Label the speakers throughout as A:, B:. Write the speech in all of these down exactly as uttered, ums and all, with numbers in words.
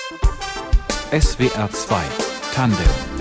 A: S W R zwei Tandem.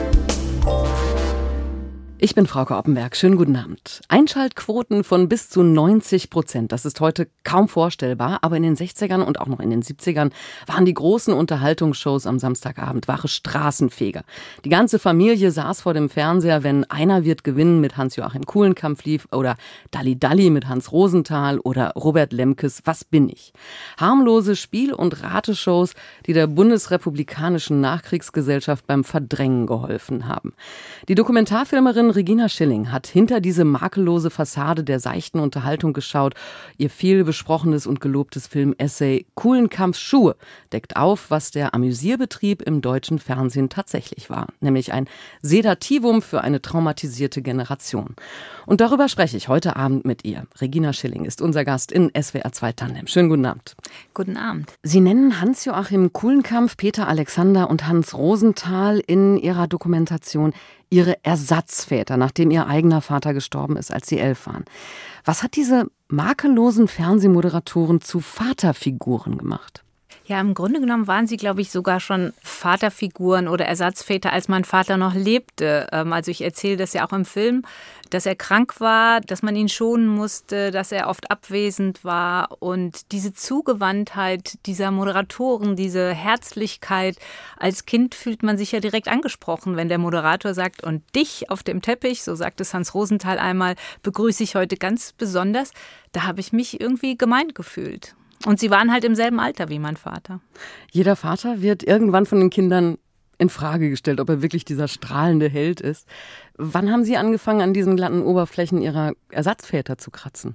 B: Ich bin Frauke Oppenberg. Schönen guten Abend. Einschaltquoten von bis zu neunzig Prozent. Das ist heute kaum vorstellbar. Aber in den sechzigern und auch noch in den siebzigern waren die großen Unterhaltungsshows am Samstagabend wahre Straßenfeger. Die ganze Familie saß vor dem Fernseher, wenn Einer wird gewinnen mit Hans-Joachim Kulenkampff lief oder Dalli Dalli mit Hans Rosenthal oder Robert Lemkes Was bin ich? Harmlose Spiel- und Rateshows, die der bundesrepublikanischen Nachkriegsgesellschaft beim Verdrängen geholfen haben. Die Dokumentarfilmerin Regina Schilling hat hinter diese makellose Fassade der seichten Unterhaltung geschaut. Ihr viel besprochenes und gelobtes Film-Essay Kulenkampffs Schuhe deckt auf, was der Amüsierbetrieb im deutschen Fernsehen tatsächlich war. Nämlich ein Sedativum für eine traumatisierte Generation. Und darüber spreche ich heute Abend mit ihr. Regina Schilling ist unser Gast in S W R zwei Tandem. Schönen guten Abend.
C: Guten Abend.
B: Sie nennen Hans-Joachim Kulenkampff, Peter Alexander und Hans Rosenthal in Ihrer Dokumentation Ihre Ersatzväter, nachdem Ihr eigener Vater gestorben ist, als Sie elf waren. Was hat diese makellosen Fernsehmoderatoren zu Vaterfiguren gemacht?
C: Ja, im Grunde genommen waren sie, glaube ich, sogar schon Vaterfiguren oder Ersatzväter, als mein Vater noch lebte. Also ich erzähle das ja auch im Film, dass er krank war, dass man ihn schonen musste, dass er oft abwesend war. Und diese Zugewandtheit dieser Moderatoren, diese Herzlichkeit, als Kind fühlt man sich ja direkt angesprochen, wenn der Moderator sagt, und dich auf dem Teppich, so sagt es Hans Rosenthal einmal, begrüße ich heute ganz besonders. Da habe ich mich irgendwie gemeint gefühlt. Und sie waren halt im selben Alter wie mein Vater.
B: Jeder Vater wird irgendwann von den Kindern in Frage gestellt, ob er wirklich dieser strahlende Held ist. Wann haben Sie angefangen, an diesen glatten Oberflächen Ihrer Ersatzväter zu kratzen?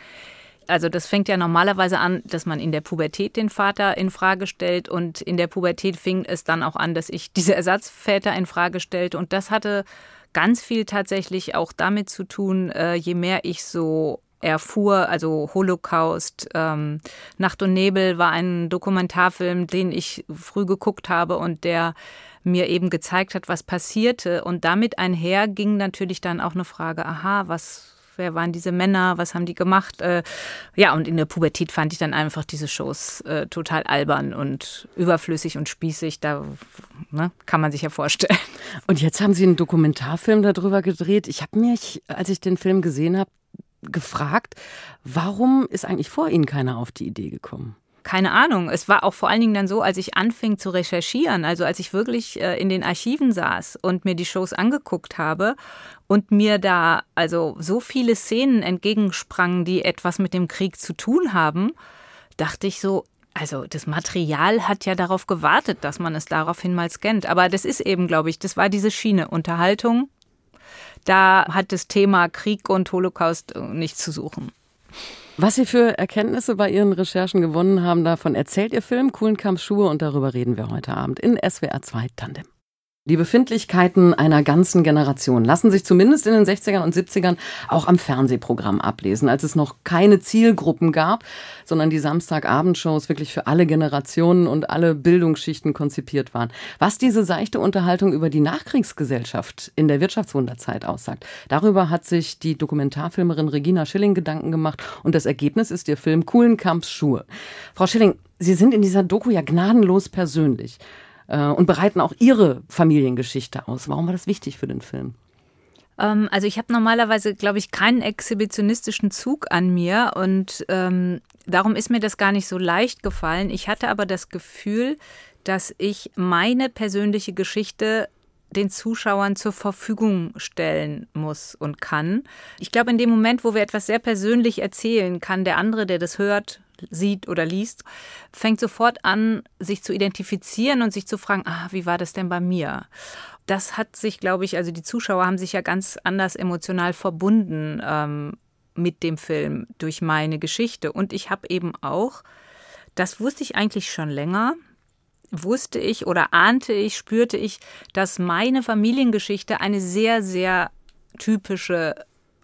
C: Also das fängt ja normalerweise an, dass man in der Pubertät den Vater in Frage stellt. Und in der Pubertät fing es dann auch an, dass ich diese Ersatzväter in Frage stellte. Und das hatte ganz viel tatsächlich auch damit zu tun, je mehr ich so erfuhr, also Holocaust, ähm, Nacht und Nebel war ein Dokumentarfilm, den ich früh geguckt habe und der mir eben gezeigt hat, was passierte. Und damit einher ging natürlich dann auch eine Frage, aha, was, wer waren diese Männer, was haben die gemacht? Äh, ja, und in der Pubertät fand ich dann einfach diese Shows äh, total albern und überflüssig und spießig. Da ne, kann man sich ja vorstellen.
B: Und jetzt haben Sie einen Dokumentarfilm darüber gedreht. Ich habe mich, als ich den Film gesehen habe, gefragt, warum ist eigentlich vor Ihnen keiner auf die Idee gekommen?
C: Keine Ahnung. Es war auch vor allen Dingen dann so, als ich anfing zu recherchieren, also als ich wirklich äh, in den Archiven saß und mir die Shows angeguckt habe und mir da also so viele Szenen entgegensprangen, die etwas mit dem Krieg zu tun haben, dachte ich so, also das Material hat ja darauf gewartet, dass man es daraufhin mal scannt. Aber das ist eben, glaube ich, das war diese Schiene Unterhaltung. Da hat das Thema Krieg und Holocaust nichts zu suchen.
B: Was Sie für Erkenntnisse bei Ihren Recherchen gewonnen haben, davon erzählt Ihr Film Kulenkampffs Schuhe und darüber reden wir heute Abend in S W R zwei Tandem. Die Befindlichkeiten einer ganzen Generation lassen sich zumindest in den sechzigern und siebzigern auch am Fernsehprogramm ablesen, als es noch keine Zielgruppen gab, sondern die Samstagabendshows wirklich für alle Generationen und alle Bildungsschichten konzipiert waren. Was diese seichte Unterhaltung über die Nachkriegsgesellschaft in der Wirtschaftswunderzeit aussagt, darüber hat sich die Dokumentarfilmerin Regina Schilling Gedanken gemacht und das Ergebnis ist ihr Film Kulenkampffs Schuhe. Frau Schilling, Sie sind in dieser Doku ja gnadenlos persönlich und bereiten auch Ihre Familiengeschichte aus. Warum war das wichtig für den Film?
C: Ähm, also ich habe normalerweise, glaube ich, keinen exhibitionistischen Zug an mir und ähm, darum ist mir das gar nicht so leicht gefallen. Ich hatte aber das Gefühl, dass ich meine persönliche Geschichte den Zuschauern zur Verfügung stellen muss und kann. Ich glaube, in dem Moment, wo wir etwas sehr persönlich erzählen, kann der andere, der das hört, sieht oder liest, fängt sofort an, sich zu identifizieren und sich zu fragen, ah, wie war das denn bei mir? Das hat sich, glaube ich, also die Zuschauer haben sich ja ganz anders emotional verbunden ähm, mit dem Film durch meine Geschichte. Und ich habe eben auch, das wusste ich eigentlich schon länger, wusste ich oder ahnte ich, spürte ich, dass meine Familiengeschichte eine sehr, sehr typische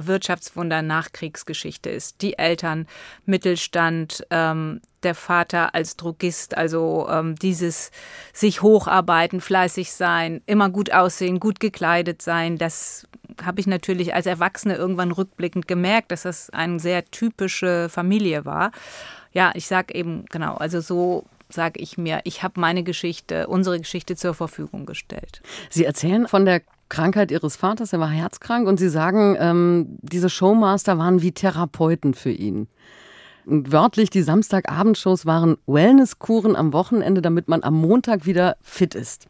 C: Wirtschaftswunder-Nachkriegsgeschichte ist. Die Eltern, Mittelstand, ähm, der Vater als Drogist, also ähm, dieses sich hocharbeiten, fleißig sein, immer gut aussehen, gut gekleidet sein, das habe ich natürlich als Erwachsene irgendwann rückblickend gemerkt, dass das eine sehr typische Familie war. Ja, ich sage eben, genau, also so sage ich mir, ich habe meine Geschichte, unsere Geschichte zur Verfügung gestellt.
B: Sie erzählen von der Krankheit Ihres Vaters, er war herzkrank, und Sie sagen, ähm, diese Showmaster waren wie Therapeuten für ihn. Und wörtlich, die Samstagabendshows waren Wellnesskuren am Wochenende, damit man am Montag wieder fit ist.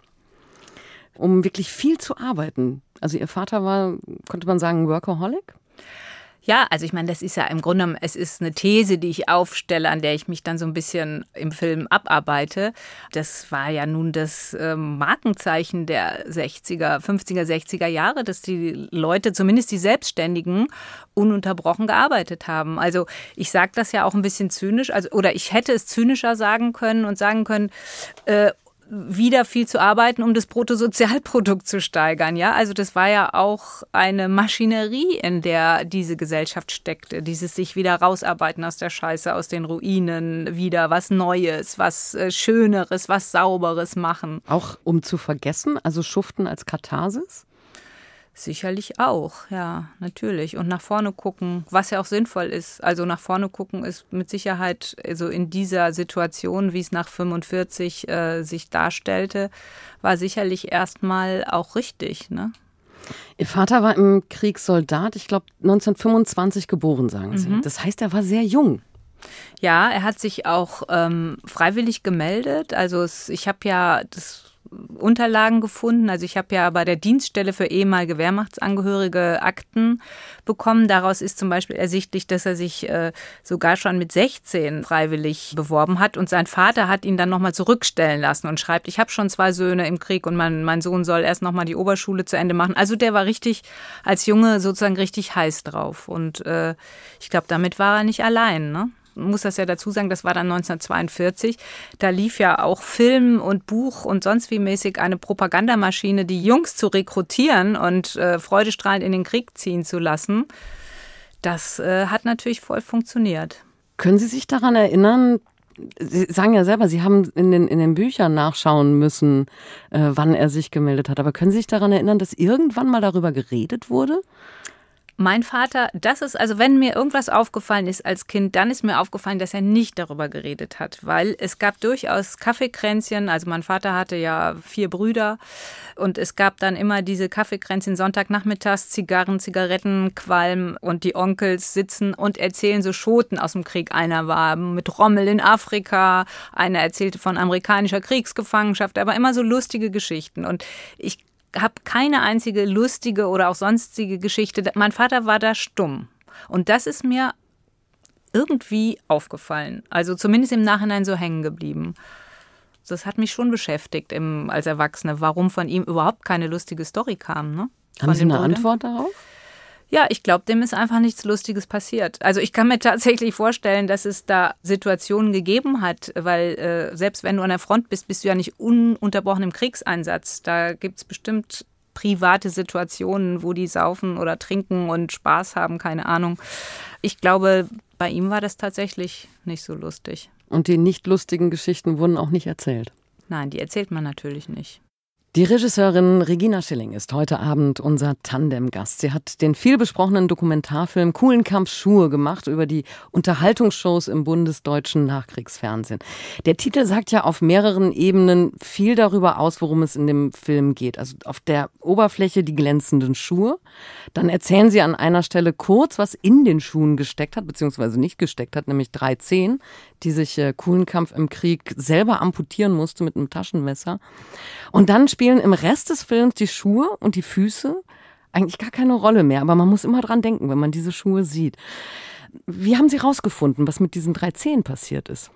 B: Um wirklich viel zu arbeiten. Also Ihr Vater war, konnte man sagen, Workaholic?
C: Ja, also ich meine, das ist ja im Grunde, es ist eine These, die ich aufstelle, an der ich mich dann so ein bisschen im Film abarbeite. Das war ja nun das äh, Markenzeichen der sechziger, fünfziger, sechziger Jahre, dass die Leute, zumindest die Selbstständigen, ununterbrochen gearbeitet haben. Also ich sage das ja auch ein bisschen zynisch, also oder ich hätte es zynischer sagen können und sagen können, äh, wieder viel zu arbeiten, um das Bruttosozialprodukt zu steigern. Ja, also das war ja auch eine Maschinerie, in der diese Gesellschaft steckte. Dieses sich wieder rausarbeiten aus der Scheiße, aus den Ruinen, wieder was Neues, was äh, Schöneres, was Sauberes machen.
B: Auch um zu vergessen, also Schuften als Katharsis?
C: Sicherlich auch, ja, natürlich. Und nach vorne gucken, was ja auch sinnvoll ist. Also nach vorne gucken ist mit Sicherheit, also in dieser Situation, wie es nach fünfundvierzig äh, sich darstellte, war sicherlich erstmal auch richtig, ne?
B: Ihr Vater war im Krieg Soldat, ich glaube neunzehnhundertfünfundzwanzig geboren, sagen Sie.
C: Mhm.
B: Das heißt, er war sehr jung.
C: Ja, er hat sich auch ähm, freiwillig gemeldet. Also es, ich habe ja das Unterlagen gefunden. Also ich habe ja bei der Dienststelle für ehemalige Wehrmachtsangehörige Akten bekommen. Daraus ist zum Beispiel ersichtlich, dass er sich äh, sogar schon mit sechzehn freiwillig beworben hat und sein Vater hat ihn dann nochmal zurückstellen lassen und schreibt, ich habe schon zwei Söhne im Krieg und mein, mein Sohn soll erst nochmal die Oberschule zu Ende machen. Also der war richtig als Junge sozusagen richtig heiß drauf und äh, ich glaube, damit war er nicht allein, ne? Muss das ja dazu sagen, das war dann neunzehnhundertzweiundvierzig. Da lief ja auch Film und Buch und sonst wie mäßig eine Propagandamaschine, die Jungs zu rekrutieren und äh, freudestrahlend in den Krieg ziehen zu lassen. Das äh, hat natürlich voll funktioniert.
B: Können Sie sich daran erinnern, Sie sagen ja selber, Sie haben in den, in den Büchern nachschauen müssen, äh, wann er sich gemeldet hat. Aber können Sie sich daran erinnern, dass irgendwann mal darüber geredet wurde?
C: Mein Vater, das ist, also wenn mir irgendwas aufgefallen ist als Kind, dann ist mir aufgefallen, dass er nicht darüber geredet hat, weil es gab durchaus Kaffeekränzchen, also mein Vater hatte ja vier Brüder und es gab dann immer diese Kaffeekränzchen Sonntagnachmittags, Zigarren, Zigaretten, Qualm und die Onkels sitzen und erzählen so Schoten aus dem Krieg. Einer war mit Rommel in Afrika, einer erzählte von amerikanischer Kriegsgefangenschaft, aber immer so lustige Geschichten und ich habe keine einzige lustige oder auch sonstige Geschichte. Mein Vater war da stumm. Und das ist mir irgendwie aufgefallen. Also zumindest im Nachhinein so hängen geblieben. Das hat mich schon beschäftigt im, als Erwachsene, warum von ihm überhaupt keine lustige Story kam. Ne?
B: Haben Sie eine Antwort darauf?
C: Ja, ich glaube, dem ist einfach nichts Lustiges passiert. Also ich kann mir tatsächlich vorstellen, dass es da Situationen gegeben hat, weil äh, selbst wenn du an der Front bist, bist du ja nicht ununterbrochen im Kriegseinsatz. Da gibt's bestimmt private Situationen, wo die saufen oder trinken und Spaß haben, keine Ahnung. Ich glaube, bei ihm war das tatsächlich nicht so lustig.
B: Und die nicht lustigen Geschichten wurden auch nicht erzählt?
C: Nein, die erzählt man natürlich nicht.
B: Die Regisseurin Regina Schilling ist heute Abend unser Tandemgast. Sie hat den vielbesprochenen Dokumentarfilm Kulenkampffs Schuhe gemacht über die Unterhaltungsshows im bundesdeutschen Nachkriegsfernsehen. Der Titel sagt ja auf mehreren Ebenen viel darüber aus, worum es in dem Film geht. Also auf der Oberfläche die glänzenden Schuhe. Dann erzählen sie an einer Stelle kurz, was in den Schuhen gesteckt hat, beziehungsweise nicht gesteckt hat, nämlich drei Zehen, die sich äh, Kulenkampff im Krieg selber amputieren musste mit einem Taschenmesser. Und dann spielen im Rest des Films die Schuhe und die Füße eigentlich gar keine Rolle mehr. Aber man muss immer dran denken, wenn man diese Schuhe sieht. Wie haben Sie rausgefunden, was mit diesen drei Zehen passiert ist?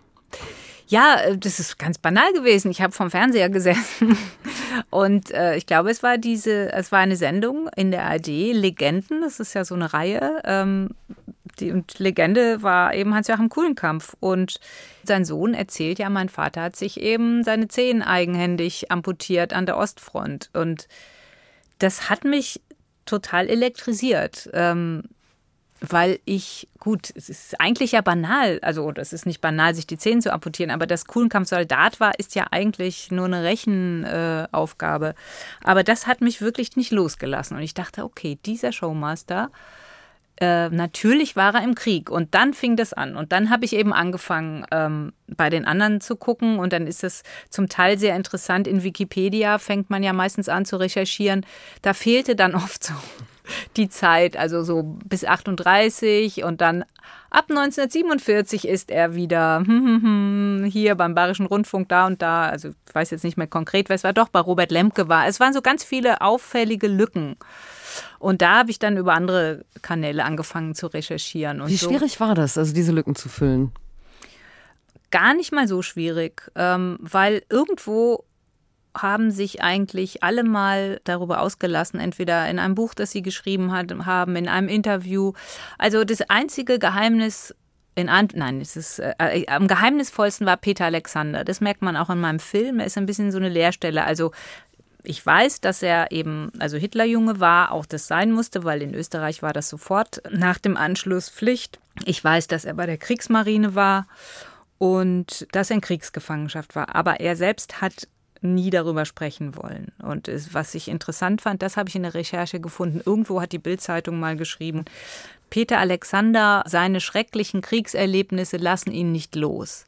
C: Ja, das ist ganz banal gewesen. Ich habe vorm Fernseher gesessen und äh, ich glaube, es war diese, es war eine Sendung in der A R D, Legenden, das ist ja so eine Reihe. Ähm, die und Legende war eben Hans-Joachim Kulenkampff und sein Sohn erzählt ja, mein Vater hat sich eben seine Zehen eigenhändig amputiert an der Ostfront und das hat mich total elektrisiert. Ähm, Weil ich, gut, es ist eigentlich ja banal, also es ist nicht banal, sich die Zähne zu amputieren, aber dass Kulenkampff Soldat war, ist ja eigentlich nur eine Rechenaufgabe. Äh, aber das hat mich wirklich nicht losgelassen. Und ich dachte, okay, dieser Showmaster äh, natürlich war er im Krieg. Und dann fing das an. Und dann habe ich eben angefangen, ähm, bei den anderen zu gucken. Und dann ist es zum Teil sehr interessant. In Wikipedia fängt man ja meistens an zu recherchieren. Da fehlte dann oft so die Zeit, also so bis achtunddreißig. Und dann ab neunzehnhundertsiebenundvierzig ist er wieder hier beim Bayerischen Rundfunk da und da. Also ich weiß jetzt nicht mehr konkret, wer es war. Doch, bei Robert Lemke war. Es waren so ganz viele auffällige Lücken. Und da habe ich dann über andere Kanäle angefangen zu recherchieren. Und
B: Wie
C: so.
B: schwierig war das, also diese Lücken zu füllen?
C: Gar nicht mal so schwierig, ähm, weil irgendwo haben sich eigentlich alle mal darüber ausgelassen, entweder in einem Buch, das sie geschrieben hat, haben, in einem Interview. Also das einzige Geheimnis, in an, nein, es ist äh, am geheimnisvollsten war Peter Alexander. Das merkt man auch in meinem Film. Er ist ein bisschen so eine Leerstelle. Also ich weiß, dass er eben, also Hitlerjunge war, auch das sein musste, weil in Österreich war das sofort nach dem Anschluss Pflicht. Ich weiß, dass er bei der Kriegsmarine war und dass er in Kriegsgefangenschaft war. Aber er selbst hat nie darüber sprechen wollen. Und es, was ich interessant fand, das habe ich in der Recherche gefunden. Irgendwo hat die Bild-Zeitung mal geschrieben, Peter Alexander, seine schrecklichen Kriegserlebnisse lassen ihn nicht los.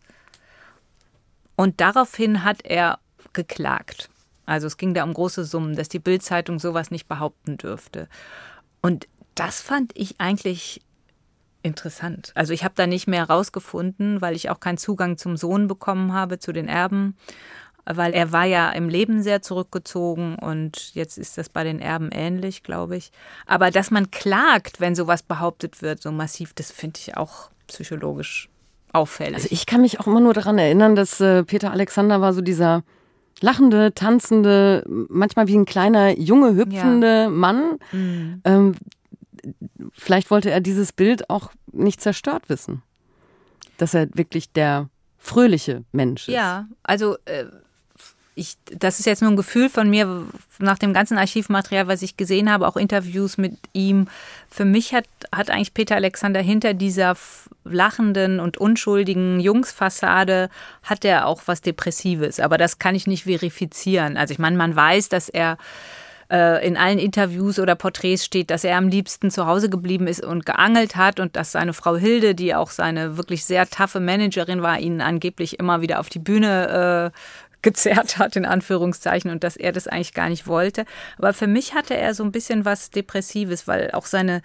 C: Und daraufhin hat er geklagt. Also es ging da um große Summen, dass die Bild-Zeitung sowas nicht behaupten dürfte. Und das fand ich eigentlich interessant. Also ich habe da nicht mehr rausgefunden, weil ich auch keinen Zugang zum Sohn bekommen habe, zu den Erben, weil er war ja im Leben sehr zurückgezogen und jetzt ist das bei den Erben ähnlich, glaube ich. Aber dass man klagt, wenn sowas behauptet wird, so massiv, das finde ich auch psychologisch auffällig.
B: Also ich kann mich auch immer nur daran erinnern, dass äh, Peter Alexander war so dieser lachende, tanzende, manchmal wie ein kleiner, junge, hüpfende ja. Mann. Mhm. Ähm, vielleicht wollte er dieses Bild auch nicht zerstört wissen. Dass er wirklich der fröhliche Mensch ist.
C: Ja, also äh, ich, das ist jetzt nur ein Gefühl von mir, nach dem ganzen Archivmaterial, was ich gesehen habe, auch Interviews mit ihm. Für mich hat, hat eigentlich Peter Alexander hinter dieser lachenden und unschuldigen Jungsfassade hat er auch was Depressives. Aber das kann ich nicht verifizieren. Also ich meine, man weiß, dass er äh, in allen Interviews oder Porträts steht, dass er am liebsten zu Hause geblieben ist und geangelt hat und dass seine Frau Hilde, die auch seine wirklich sehr taffe Managerin war, ihn angeblich immer wieder auf die Bühne äh, gezerrt hat, in Anführungszeichen, und dass er das eigentlich gar nicht wollte. Aber für mich hatte er so ein bisschen was Depressives, weil auch seine,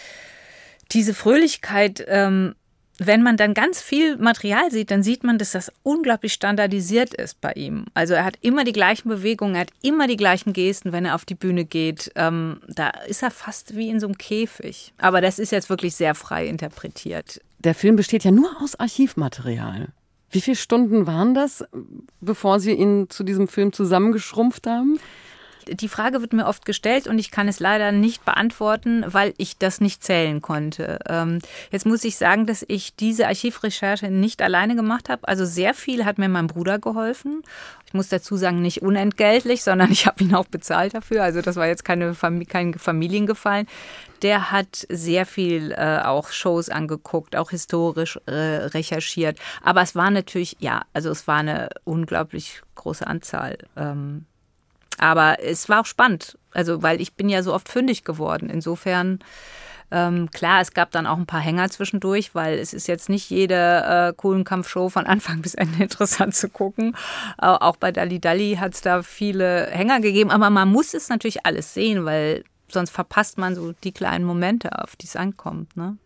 C: diese Fröhlichkeit, ähm, wenn man dann ganz viel Material sieht, dann sieht man, dass das unglaublich standardisiert ist bei ihm. Also er hat immer die gleichen Bewegungen, er hat immer die gleichen Gesten, wenn er auf die Bühne geht. Ähm, da ist er fast wie in so einem Käfig. Aber das ist jetzt wirklich sehr frei interpretiert.
B: Der Film besteht ja nur aus Archivmaterial. Wie viele Stunden waren das, bevor Sie ihn zu diesem Film zusammengeschrumpft haben?
C: Die Frage wird mir oft gestellt und ich kann es leider nicht beantworten, weil ich das nicht zählen konnte. Ähm, jetzt muss ich sagen, dass ich diese Archivrecherche nicht alleine gemacht habe. Also sehr viel hat mir mein Bruder geholfen. Ich muss dazu sagen, nicht unentgeltlich, sondern ich habe ihn auch bezahlt dafür. Also das war jetzt keine Fam- kein Familiengefallen. Der hat sehr viel äh, auch Shows angeguckt, auch historisch äh, recherchiert. Aber es war natürlich, ja, also es war eine unglaublich große Anzahl. Ähm, Aber es war auch spannend, also weil ich bin ja so oft fündig geworden. Insofern, ähm, klar, es gab dann auch ein paar Hänger zwischendurch, weil es ist jetzt nicht jede äh, Kuhlenkampf-Show von Anfang bis Ende interessant zu gucken. Äh, auch bei Dalli Dalli hat es da viele Hänger gegeben. Aber man muss es natürlich alles sehen, weil sonst verpasst man so die kleinen Momente, auf die es ankommt, ne?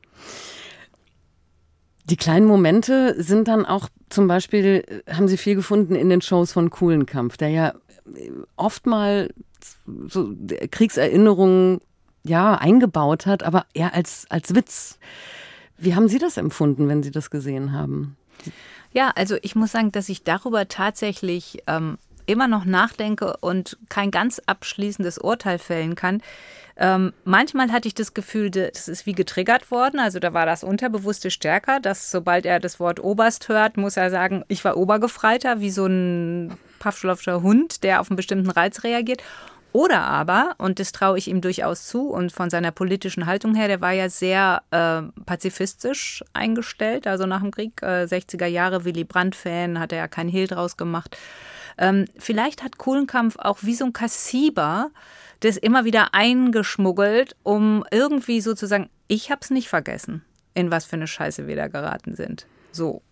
B: Die kleinen Momente sind dann auch zum Beispiel, haben Sie viel gefunden in den Shows von Kuhlenkampf, der ja oft mal so Kriegserinnerungen ja, eingebaut hat, aber eher als, als Witz. Wie haben Sie das empfunden, wenn Sie das gesehen haben?
C: Ja, also ich muss sagen, dass ich darüber tatsächlich ähm, immer noch nachdenke und kein ganz abschließendes Urteil fällen kann. Ähm, manchmal hatte ich das Gefühl, das ist wie getriggert worden. Also da war das Unterbewusste stärker, dass sobald er das Wort Oberst hört, muss er sagen, ich war Obergefreiter, wie so ein Pavlovscher Hund, der auf einen bestimmten Reiz reagiert. Oder aber, und das traue ich ihm durchaus zu, und von seiner politischen Haltung her, der war ja sehr äh, pazifistisch eingestellt, also nach dem Krieg, äh, sechziger Jahre, Willy Brandt-Fan, hat er ja keinen Hehl draus gemacht. Ähm, vielleicht hat Kuhlenkampf auch wie so ein Kassiber das immer wieder eingeschmuggelt, um irgendwie sozusagen, ich habe es nicht vergessen, in was für eine Scheiße wir da geraten sind. So.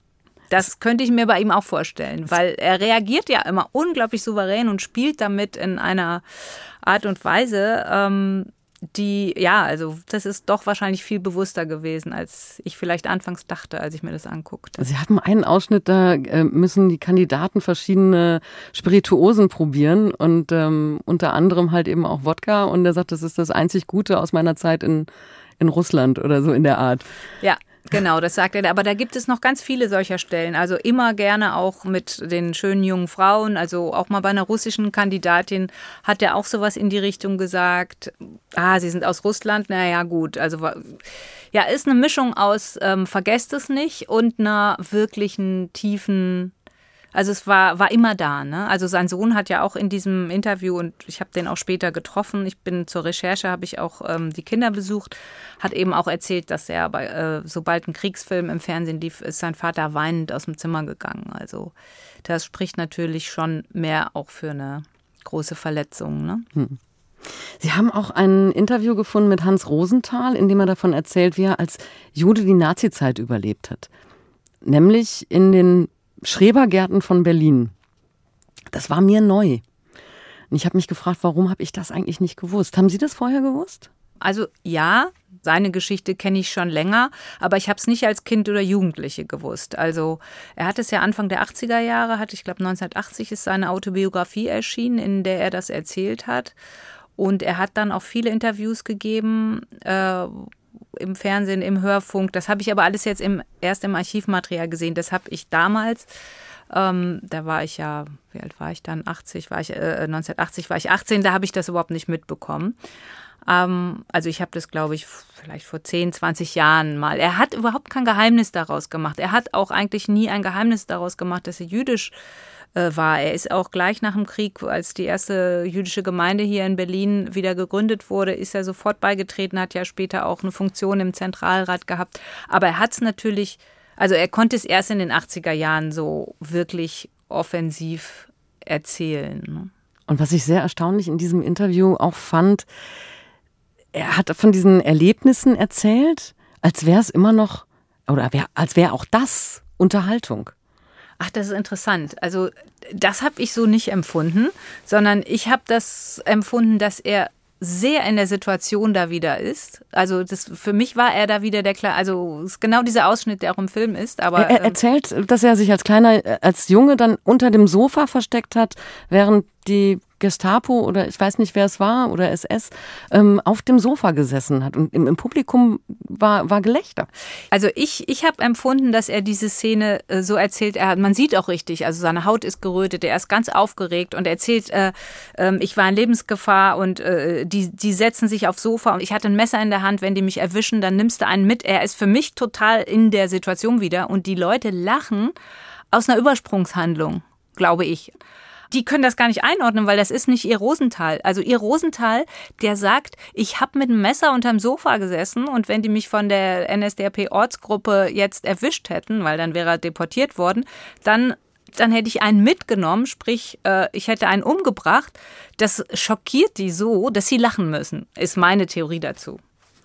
C: Das könnte ich mir bei ihm auch vorstellen, weil er reagiert ja immer unglaublich souverän und spielt damit in einer Art und Weise, ähm, die, ja, also das ist doch wahrscheinlich viel bewusster gewesen, als ich vielleicht anfangs dachte, als ich mir das anguckte.
B: Sie hatten einen Ausschnitt, da äh, müssen die Kandidaten verschiedene Spirituosen probieren und ähm, unter anderem halt eben auch Wodka und er sagt, das ist das einzig Gute aus meiner Zeit in, in Russland oder so in der Art.
C: Ja. Genau, das sagt er. Aber da gibt es noch ganz viele solcher Stellen. Also immer gerne auch mit den schönen jungen Frauen. Also auch mal bei einer russischen Kandidatin hat er auch sowas in die Richtung gesagt. Ah, sie sind aus Russland. Naja, gut. Also ja, ist eine Mischung aus ähm, vergesst es nicht und einer wirklichen tiefen. Also es war, war immer da, ne? Also sein Sohn hat ja auch in diesem Interview, und ich habe den auch später getroffen, ich bin zur Recherche, habe ich auch ähm, die Kinder besucht, hat eben auch erzählt, dass er, bei, äh, sobald ein Kriegsfilm im Fernsehen lief, ist sein Vater weinend aus dem Zimmer gegangen. Also das spricht natürlich schon mehr auch für eine große Verletzung, ne?
B: Hm. Sie haben auch ein Interview gefunden mit Hans Rosenthal, in dem er davon erzählt, wie er als Jude die Nazizeit überlebt hat. Nämlich in den Schrebergärten von Berlin. Das war mir neu. Und ich habe mich gefragt, warum habe ich das eigentlich nicht gewusst? Haben Sie das vorher gewusst?
C: Also ja, seine Geschichte kenne ich schon länger, aber ich habe es nicht als Kind oder Jugendliche gewusst. Also er hat es ja Anfang der achtziger Jahre, hat, ich glaube neunzehnhundertachtzig ist seine Autobiografie erschienen, in der er das erzählt hat. Und er hat dann auch viele Interviews gegeben, äh, im Fernsehen, im Hörfunk. Das habe ich aber alles jetzt im, erst im Archivmaterial gesehen. Das habe ich damals, ähm, da war ich ja, wie alt war ich dann? achtzig, war ich, äh, neunzehnhundertachtzig war ich achtzehn, da habe ich das überhaupt nicht mitbekommen. Ähm, also ich habe das, glaube ich, vielleicht vor zehn, zwanzig Jahren mal. Er hat überhaupt kein Geheimnis daraus gemacht. Er hat auch eigentlich nie ein Geheimnis daraus gemacht, dass er jüdisch war. Er ist auch gleich nach dem Krieg, als die erste jüdische Gemeinde hier in Berlin wieder gegründet wurde, ist er sofort beigetreten, hat ja später auch eine Funktion im Zentralrat gehabt. Aber er hat es natürlich, also er konnte es erst in den achtziger Jahren so wirklich offensiv erzählen.
B: Und was ich sehr erstaunlich in diesem Interview auch fand, er hat von diesen Erlebnissen erzählt, als wäre es immer noch, oder wär, als wäre auch das Unterhaltung.
C: Ach, das ist interessant. Also das habe ich so nicht empfunden, sondern ich habe das empfunden, dass er sehr in der Situation da wieder ist. Also das, für mich war er da wieder der Kleine, also es ist genau dieser Ausschnitt, der auch im Film ist. Aber
B: er, er erzählt, dass er sich als kleiner, als Junge dann unter dem Sofa versteckt hat, während die Gestapo oder ich weiß nicht, wer es war oder S S ähm, auf dem Sofa gesessen hat und im, im Publikum war, war Gelächter.
C: Also ich, ich habe empfunden, dass er diese Szene äh, so erzählt, er, man sieht auch richtig, also seine Haut ist gerötet, er ist ganz aufgeregt und er erzählt, äh, äh, ich war in Lebensgefahr und äh, die, die setzen sich aufs Sofa und ich hatte ein Messer in der Hand, wenn die mich erwischen, dann nimmst du einen mit. Er ist für mich total in der Situation wieder und die Leute lachen aus einer Übersprungshandlung, glaube ich. Die können das gar nicht einordnen, weil das ist nicht ihr Rosenthal. Also ihr Rosenthal, der sagt, ich habe mit einem Messer unterm Sofa gesessen und wenn die mich von der N S D A P-Ortsgruppe jetzt erwischt hätten, weil dann wäre er deportiert worden, dann, dann hätte ich einen mitgenommen, sprich, äh, ich hätte einen umgebracht. Das schockiert die so, dass sie lachen müssen, ist meine Theorie dazu.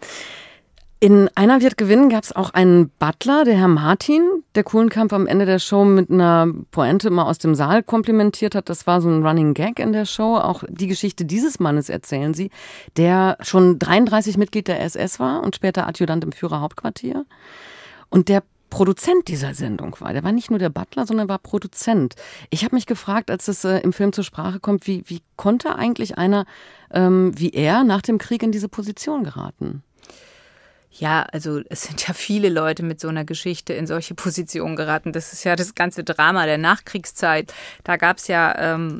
B: In Einer wird gewinnen gab es auch einen Butler, der Herr Martin, der Kuhlenkamp am Ende der Show mit einer Pointe immer aus dem Saal komplimentiert hat. Das war so ein Running Gag in der Show. Auch die Geschichte dieses Mannes erzählen Sie, der schon dreiunddreißig Mitglied der S S war und später Adjutant im Führerhauptquartier. Und der Produzent dieser Sendung war. Der war nicht nur der Butler, sondern war Produzent. Ich habe mich gefragt, als es äh, im Film zur Sprache kommt, wie, wie konnte eigentlich einer ähm, wie er nach dem Krieg in diese Position geraten?
C: Ja, also es sind ja viele Leute mit so einer Geschichte in solche Positionen geraten. Das ist ja das ganze Drama der Nachkriegszeit. Da gab es ja ähm,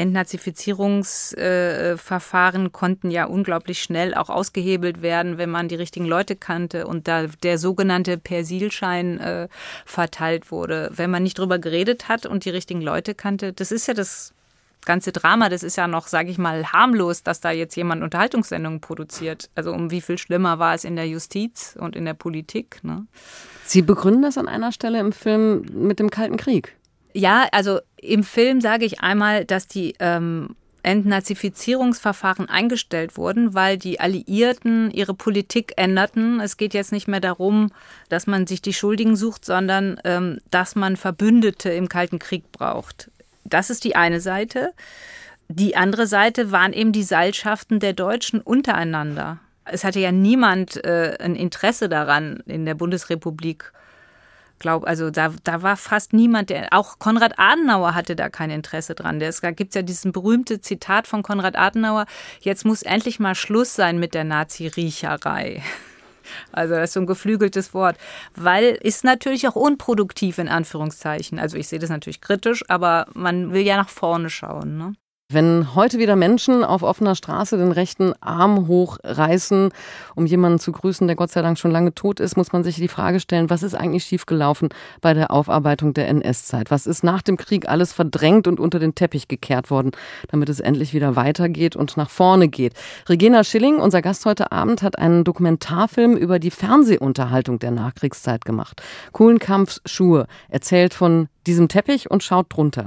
C: Entnazifizierungsverfahren, äh, konnten ja unglaublich schnell auch ausgehebelt werden, wenn man die richtigen Leute kannte und da der sogenannte Persilschein äh, verteilt wurde. Wenn man nicht drüber geredet hat und die richtigen Leute kannte, das ist ja das ganze Drama, das ist ja noch, sage ich mal, harmlos, dass da jetzt jemand Unterhaltungssendungen produziert. Also um wie viel schlimmer war es in der Justiz und in der Politik, ne?
B: Sie begründen das an einer Stelle im Film mit dem Kalten Krieg.
C: Ja, also im Film sage ich einmal, dass die ähm, Entnazifizierungsverfahren eingestellt wurden, weil die Alliierten ihre Politik änderten. Es geht jetzt nicht mehr darum, dass man sich die Schuldigen sucht, sondern ähm, dass man Verbündete im Kalten Krieg braucht. Das ist die eine Seite. Die andere Seite waren eben die Seilschaften der Deutschen untereinander. Es hatte ja niemand äh, ein Interesse daran in der Bundesrepublik. Glaub, also da, da war fast niemand, der, auch Konrad Adenauer hatte da kein Interesse dran. Da gibt es ja dieses berühmte Zitat von Konrad Adenauer, jetzt muss endlich mal Schluss sein mit der Nazi-Riecherei. Also das ist so ein geflügeltes Wort, weil ist natürlich auch unproduktiv in Anführungszeichen. Also ich sehe das natürlich kritisch, aber man will ja nach vorne schauen, ne?
B: Wenn heute wieder Menschen auf offener Straße den rechten Arm hochreißen, um jemanden zu grüßen, der Gott sei Dank schon lange tot ist, muss man sich die Frage stellen, was ist eigentlich schiefgelaufen bei der Aufarbeitung der N S-Zeit? Was ist nach dem Krieg alles verdrängt und unter den Teppich gekehrt worden, damit es endlich wieder weitergeht und nach vorne geht? Regina Schilling, unser Gast heute Abend, hat einen Dokumentarfilm über die Fernsehunterhaltung der Nachkriegszeit gemacht. Kuhlenkampfs Schuhe erzählt von diesem Teppich und schaut drunter.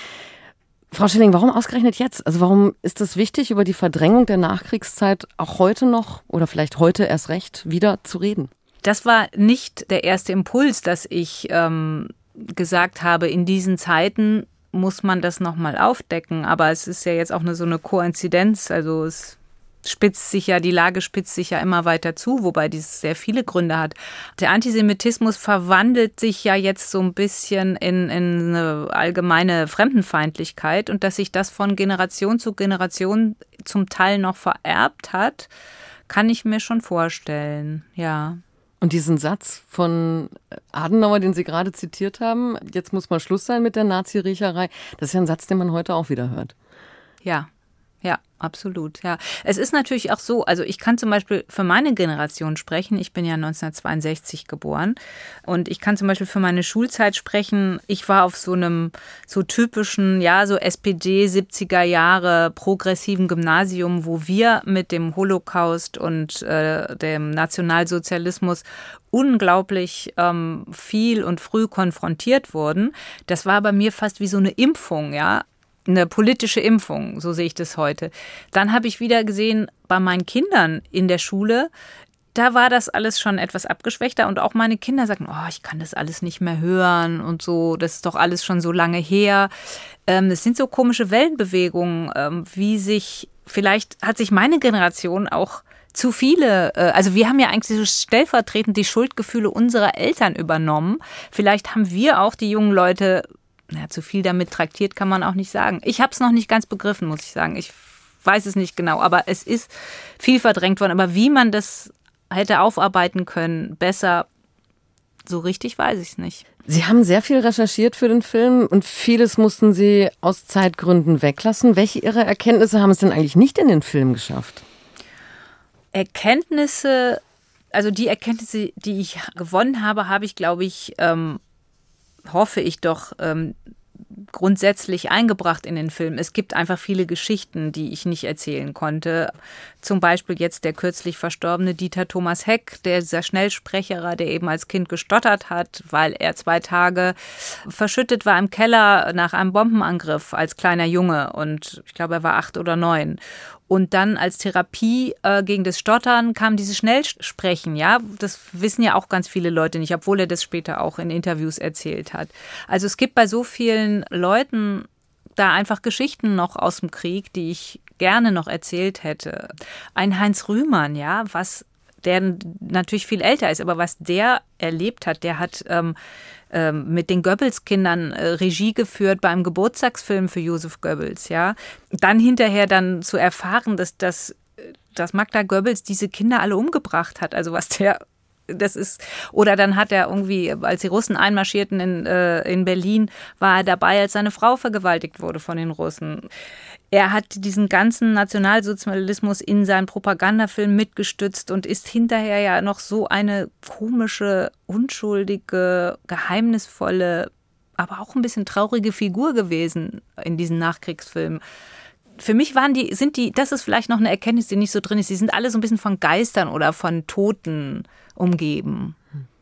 B: Frau Schilling, warum ausgerechnet jetzt? Also warum ist es wichtig, über die Verdrängung der Nachkriegszeit auch heute noch oder vielleicht heute erst recht wieder zu reden?
C: Das war nicht der erste Impuls, dass ich ähm, gesagt habe, in diesen Zeiten muss man das nochmal aufdecken. Aber es ist ja jetzt auch eine, so eine Koinzidenz. Also es spitzt sich ja, die Lage spitzt sich ja immer weiter zu, wobei dies sehr viele Gründe hat. Der Antisemitismus verwandelt sich ja jetzt so ein bisschen in, in eine allgemeine Fremdenfeindlichkeit und dass sich das von Generation zu Generation zum Teil noch vererbt hat, kann ich mir schon vorstellen, ja.
B: Und diesen Satz von Adenauer, den Sie gerade zitiert haben, jetzt muss mal Schluss sein mit der Nazi-Riecherei, das ist ja ein Satz, den man heute auch wieder hört.
C: Ja. Ja, absolut, ja. Es ist natürlich auch so, also ich kann zum Beispiel für meine Generation sprechen, ich bin ja neunzehnhundertzweiundsechzig geboren und ich kann zum Beispiel für meine Schulzeit sprechen, ich war auf so einem so typischen, ja, so S P D siebziger Jahre progressiven Gymnasium, wo wir mit dem Holocaust und äh, dem Nationalsozialismus unglaublich ähm, viel und früh konfrontiert wurden. Das war bei mir fast wie so eine Impfung, ja. Eine politische Impfung, so sehe ich das heute. Dann habe ich wieder gesehen, bei meinen Kindern in der Schule, da war das alles schon etwas abgeschwächter und auch meine Kinder sagten, oh, ich kann das alles nicht mehr hören und so, das ist doch alles schon so lange her. Ähm, das sind so komische Wellenbewegungen, ähm, wie sich, vielleicht hat sich meine Generation auch zu viele, äh, also wir haben ja eigentlich so stellvertretend die Schuldgefühle unserer Eltern übernommen. Vielleicht haben wir auch die jungen Leute Ja, zu viel damit traktiert, kann man auch nicht sagen. Ich habe es noch nicht ganz begriffen, muss ich sagen. Ich weiß es nicht genau, aber es ist viel verdrängt worden. Aber wie man das hätte aufarbeiten können, besser, so richtig weiß ich es nicht.
B: Sie haben sehr viel recherchiert für den Film und vieles mussten Sie aus Zeitgründen weglassen. Welche Ihrer Erkenntnisse haben es denn eigentlich nicht in den Film geschafft?
C: Erkenntnisse, also die Erkenntnisse, die ich gewonnen habe, habe ich, glaube ich, ähm, hoffe ich doch, ähm, grundsätzlich eingebracht in den Film. Es gibt einfach viele Geschichten, die ich nicht erzählen konnte. Zum Beispiel jetzt der kürzlich verstorbene Dieter Thomas Heck, der dieser Schnellsprecher, der eben als Kind gestottert hat, weil er zwei Tage verschüttet war im Keller nach einem Bombenangriff als kleiner Junge. Und ich glaube, er war acht oder neun. Und dann als Therapie äh, gegen das Stottern kam dieses Schnellsprechen, ja. Das wissen ja auch ganz viele Leute nicht, obwohl er das später auch in Interviews erzählt hat. Also es gibt bei so vielen Leuten da einfach Geschichten noch aus dem Krieg, die ich gerne noch erzählt hätte. Ein Heinz Rühmann, ja, was der natürlich viel älter ist, aber was der erlebt hat, der hat ähm, ähm, mit den Goebbels-Kindern äh, Regie geführt beim Geburtstagsfilm für Josef Goebbels, ja. Dann hinterher dann zu erfahren, dass, dass, dass Magda Goebbels diese Kinder alle umgebracht hat, also was der das ist, oder dann hat er irgendwie, als die Russen einmarschierten in, äh, in Berlin, war er dabei, als seine Frau vergewaltigt wurde von den Russen. Er hat diesen ganzen Nationalsozialismus in seinen Propagandafilm mitgestützt und ist hinterher ja noch so eine komische, unschuldige, geheimnisvolle, aber auch ein bisschen traurige Figur gewesen in diesen Nachkriegsfilmen. Für mich waren die, sind die, das ist vielleicht noch eine Erkenntnis, die nicht so drin ist, die sind alle so ein bisschen von Geistern oder von Toten umgeben.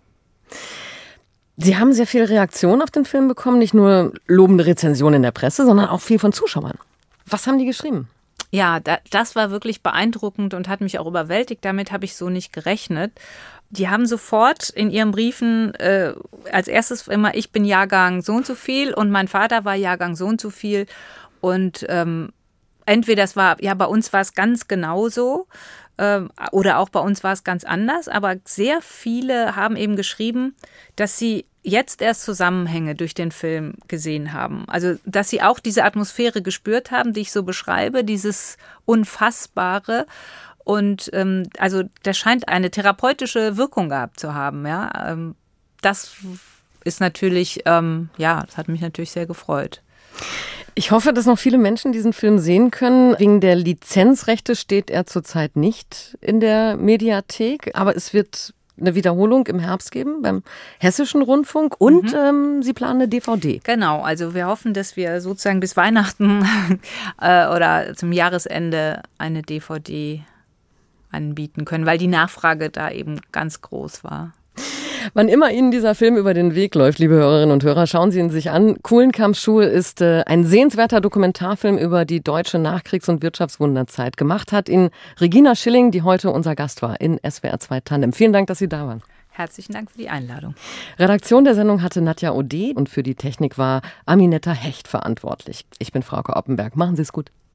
B: Sie haben sehr viel Reaktion auf den Film bekommen, nicht nur lobende Rezensionen in der Presse, sondern auch viel von Zuschauern. Was haben die geschrieben?
C: Ja, da, das war wirklich beeindruckend und hat mich auch überwältigt. Damit habe ich so nicht gerechnet. Die haben sofort in ihren Briefen äh, als erstes immer, ich bin Jahrgang so und so viel und mein Vater war Jahrgang so und so viel. Und ähm, entweder es war, ja, bei uns war es ganz genauso ähm, oder auch bei uns war es ganz anders. Aber sehr viele haben eben geschrieben, dass sie jetzt erst Zusammenhänge durch den Film gesehen haben. Also, dass sie auch diese Atmosphäre gespürt haben, die ich so beschreibe, dieses Unfassbare. Und ähm, also, das scheint eine therapeutische Wirkung gehabt zu haben. Ja, ähm, das ist natürlich, ähm, ja, das hat mich natürlich sehr gefreut.
B: Ich hoffe, dass noch viele Menschen diesen Film sehen können. Wegen der Lizenzrechte steht er zurzeit nicht in der Mediathek, aber es wird eine Wiederholung im Herbst geben beim Hessischen Rundfunk und mhm. ähm, Sie planen eine D V D.
C: Genau, also wir hoffen, dass wir sozusagen bis Weihnachten äh, oder zum Jahresende eine D V D anbieten können, weil die Nachfrage da eben ganz groß war.
B: Wann immer Ihnen dieser Film über den Weg läuft, liebe Hörerinnen und Hörer, schauen Sie ihn sich an. Kuhlenkampff-Schul ist äh, ein sehenswerter Dokumentarfilm über die deutsche Nachkriegs- und Wirtschaftswunderzeit. Gemacht hat ihn Regina Schilling, die heute unser Gast war in S W R zwei Tandem. Vielen Dank, dass Sie da waren.
C: Herzlichen Dank für die Einladung.
B: Redaktion der Sendung hatte Nadja Ode und für die Technik war Aminetta Hecht verantwortlich. Ich bin Frauke Oppenberg. Machen Sie es gut.